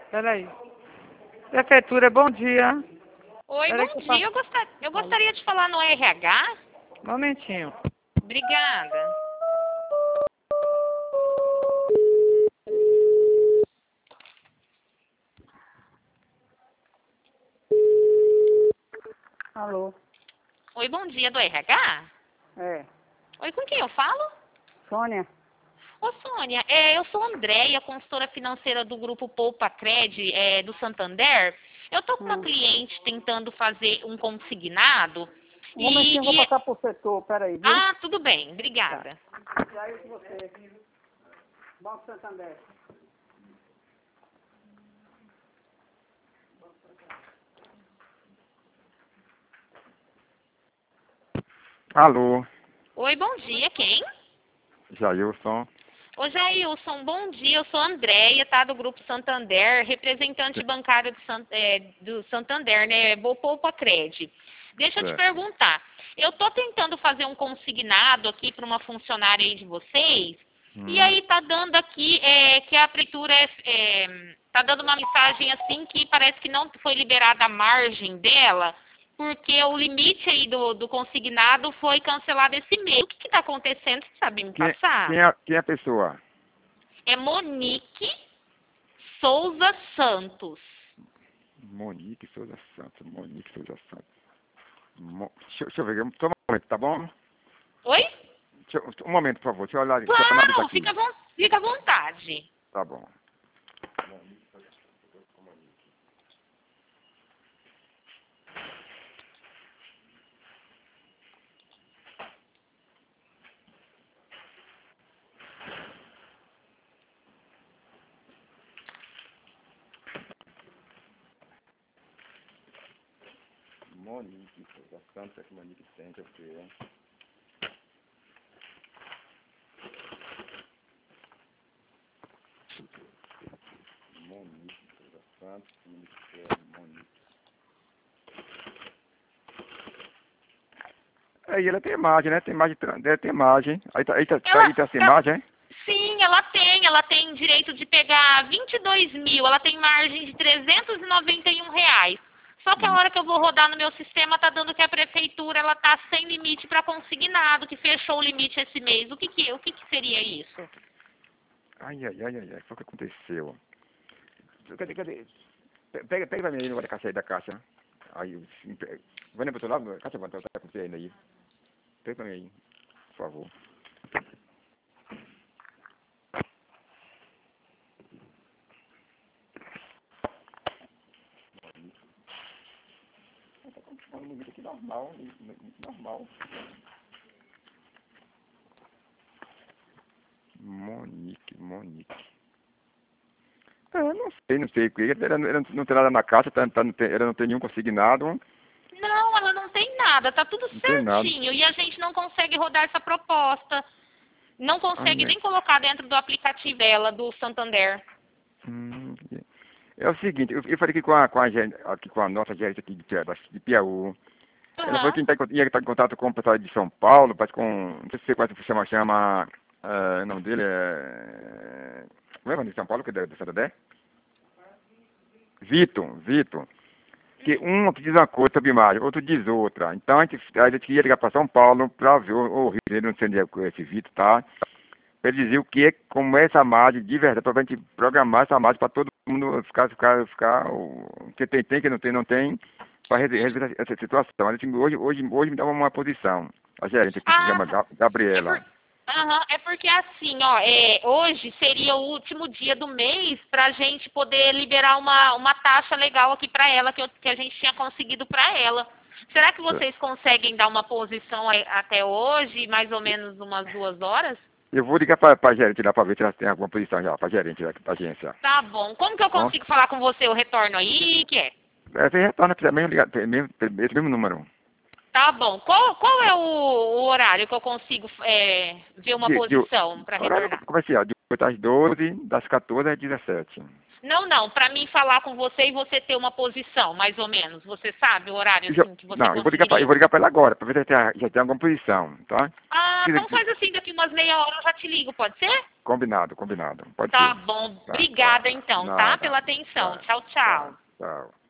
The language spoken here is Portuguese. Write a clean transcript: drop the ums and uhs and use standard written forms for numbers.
Peraí. Prefeitura, bom dia. Oi, Peraí bom que dia. Eu gostaria de falar no RH. Momentinho. Obrigada. Alô? Oi, bom dia do RH. É. Oi, com quem eu falo? Sônia? Ô, Sônia, eu sou Andréia, consultora financeira do grupo Poupa Cred, do Santander. Eu tô com uma cliente tentando fazer um consignado. Um momentinho, eu vou e... passar pro setor, peraí, viu? Ah, tudo bem, obrigada. E aí com você? Banco Santander. Alô, Oi, bom dia, quem? Jailson. Ô, Jailson, bom dia. Eu sou Andréia, tá? Do Grupo Santander, representante bancário do Santander, né? Poupa Cred. Deixa eu te Certo. perguntar. Eu tô tentando fazer um consignado aqui para uma funcionária aí de vocês, e aí tá dando aqui que a prefeitura tá dando uma mensagem assim que parece que não foi liberada a margem dela, porque o limite aí do consignado foi cancelado esse mês. O que está acontecendo? Você sabe me passar? Quem é a pessoa? É Monique Souza Santos. Monique Souza Santos. Monique Souza Santos. Deixa eu ver, só um momento, tá bom? Oi? Um momento, por favor, deixa eu olhar, deixa eu Claro, analisar aqui. fica à vontade. Tá bom. Monique Souza Santos, que Monique tem, deixa eu ver. Monique Souza Santos, Monique. Aí ela tem imagem, né? Tem imagem, tem imagem. Aí tá sem imagem, hein? Sim, ela tem direito de pegar 22 mil, ela tem margem de R$ 391. Só que a hora que eu vou rodar no meu sistema, tá dando que a prefeitura ela tá sem limite para consignado, que fechou o limite esse mês. O que seria isso? Ai, foi o que aconteceu. Cadê? Pega pra mim aí no da caixa aí da caixa. Aí, vai no outro lado, caixa, vai estar com você ainda aí. Pega pra mim aí, por favor. Tá um limite aqui normal, normal. Monique. Não sei. Ela não tem nada na caixa, ela não tem nenhum consignado. Não, ela não tem nada, tá tudo Não tem nada. certinho. E a gente não consegue rodar essa proposta. Não consegue Ai. nem colocar dentro do aplicativo dela, do Santander. É o seguinte, eu falei aqui com a nossa gerente aqui de Piauí. Ela falou que ia estar em contato com o pessoal de São Paulo, mas não sei se você conhece, o nome dele como é o nome de São Paulo, que é do Santander? Vitor. Que um que diz uma coisa sobre imagem, outro diz outra. Então a gente ia ligar para São Paulo para ver o Rio de Janeiro, não sei onde é esse Vitor, tá? Para ele dizer como é essa imagem de verdade, para a gente programar essa imagem para todo mundo ficar, que tem, que não tem, para resolver essa situação. A gente hoje me dá uma posição. A gerente aqui se chama Gabriela. É porque assim, ó, hoje seria o último dia do mês para a gente poder liberar uma taxa legal aqui para ela, que a gente tinha conseguido para ela. Será que vocês conseguem dar uma posição até hoje, mais ou menos umas 2 horas? Eu vou ligar para a gerente lá para ver se ela tem alguma posição já, para a gerente da agência. Tá bom. Como que eu consigo falar com você? Eu retorno aí, que é? Você retorna esse mesmo número. Tá bom. Qual é o horário que eu consigo ver uma posição para retornar? Horário comercial, de 8 às 12, das 14 às 17. Não, para mim falar com você e você ter uma posição, mais ou menos. Você sabe o horário assim, que você Não, eu vou ligar para ela agora, para ver se já tem alguma posição, tá? então faz assim, daqui umas meia hora eu já te ligo, pode ser? Combinado, combinado. Pode Tá ser. bom. Tá, Obrigada, tá. então, tá? Nada. Pela atenção. Tá, Tchau, tchau. Tchau.